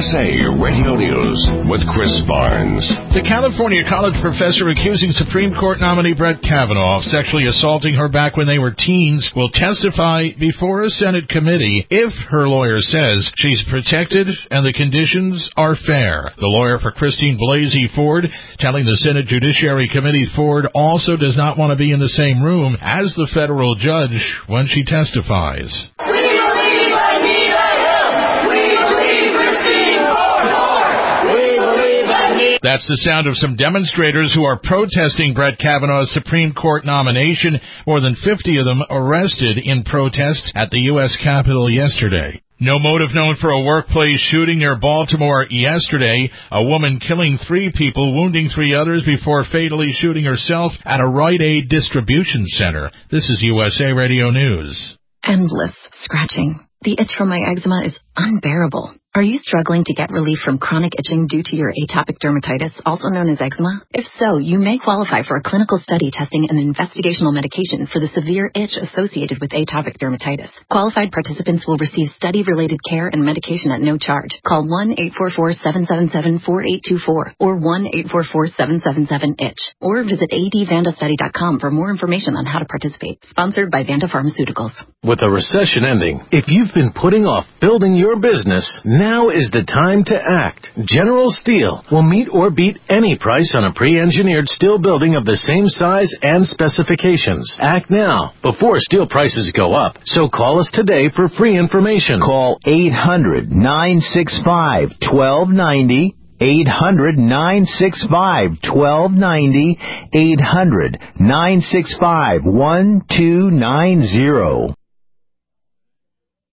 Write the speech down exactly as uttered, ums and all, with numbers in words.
S A Radio News with Chris Barnes. The California college professor accusing Supreme Court nominee Brett Kavanaugh of sexually assaulting her back when they were teens will testify before a Senate committee if her lawyer says she's protected and the conditions are fair. The lawyer for Christine Blasey Ford telling the Senate Judiciary Committee Ford also does not want to be in the same room as the federal judge when she testifies. That's the sound of some demonstrators who are protesting Brett Kavanaugh's Supreme Court nomination, more than fifty of them arrested in protests at the U S Capitol yesterday. No motive known for a workplace shooting near Baltimore yesterday. A woman killing three people, wounding three others before fatally shooting herself at a Rite Aid distribution center. This is U S A Radio News. Endless scratching. The itch from my eczema is unbearable. Are you struggling to get relief from chronic itching due to your atopic dermatitis, also known as eczema? If so, you may qualify for a clinical study testing an investigational medication for the severe itch associated with atopic dermatitis. Qualified participants will receive study-related care and medication at no charge. Call one eight four four, seven seven seven, four eight two four or one eight four four, seven seven seven, itch or visit a d vanda study dot com for more information on how to participate. Sponsored by Vanda Pharmaceuticals. With a recession ending, if you've been putting off building your business, now is the time to act. General Steel will meet or beat any price on a pre-engineered steel building of the same size and specifications. Act now before steel prices go up. So call us today for free information. Call eight hundred, nine six five, one two nine zero. eight hundred, nine six five, one two nine zero. eight hundred, nine six five, one two nine zero.